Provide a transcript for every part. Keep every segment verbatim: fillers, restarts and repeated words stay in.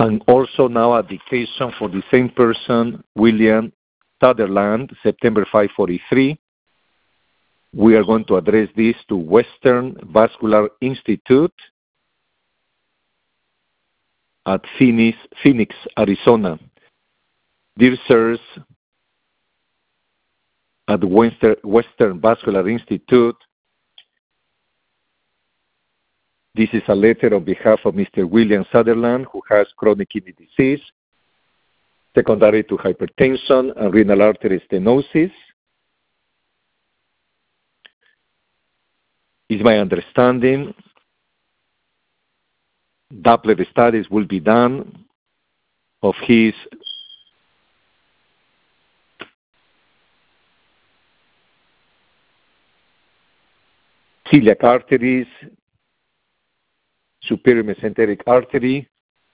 And also now a dictation for the same person, William Sutherland, September five forty-three. We are going to address this to Western Vascular Institute at Phoenix, Phoenix, Arizona. Dear sirs, at the Western, Western Vascular Institute, this is a letter on behalf of Mister William Sutherland, who has chronic kidney disease, secondary to hypertension and renal artery stenosis. It's my understanding Doppler studies will be done of his celiac arteries, superior mesenteric artery,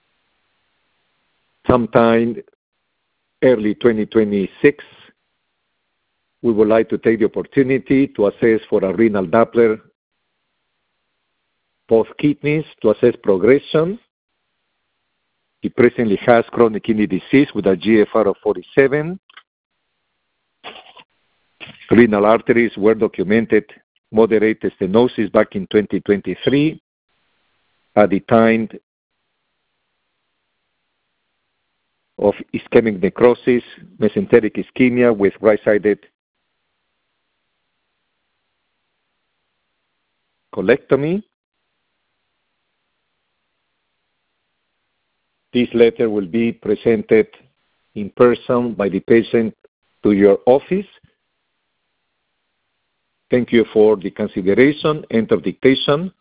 sometime early twenty twenty-six. We would like to take the opportunity to assess for a renal Doppler both kidneys to assess progression. He presently has chronic kidney disease with a G F R of forty-seven. Renal arteries were documented moderate stenosis back in twenty twenty-three at the time of ischemic necrosis, mesenteric ischemia with right-sided colectomy. This letter will be presented in person by the patient to your office. Thank you for the consideration. End of dictation.